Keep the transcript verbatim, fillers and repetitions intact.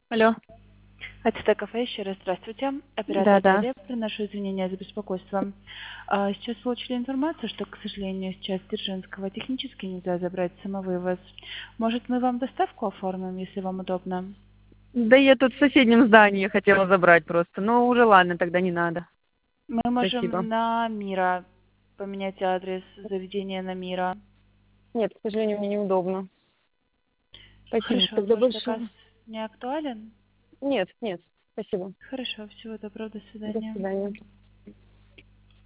Алло. АТТ кафе, еще раз здравствуйте. Оператор Да-да. Дарья, приношу извинения за беспокойство. А, Сейчас получили информацию, что, к сожалению, сейчас Дзержинского технически нельзя забрать самовывоз. Может, мы вам доставку оформим, если вам удобно? Да я тут в соседнем здании хотела забрать просто. Ну, уже ладно, тогда не надо. Мы Спасибо. можем на Мира поменять адрес заведения на Мира. Нет, к сожалению, мне неудобно. Спасибо Хорошо, тогда ваш заказ большое. не актуален? Нет, нет, спасибо. Хорошо, всего доброго, до До свидания. свидания.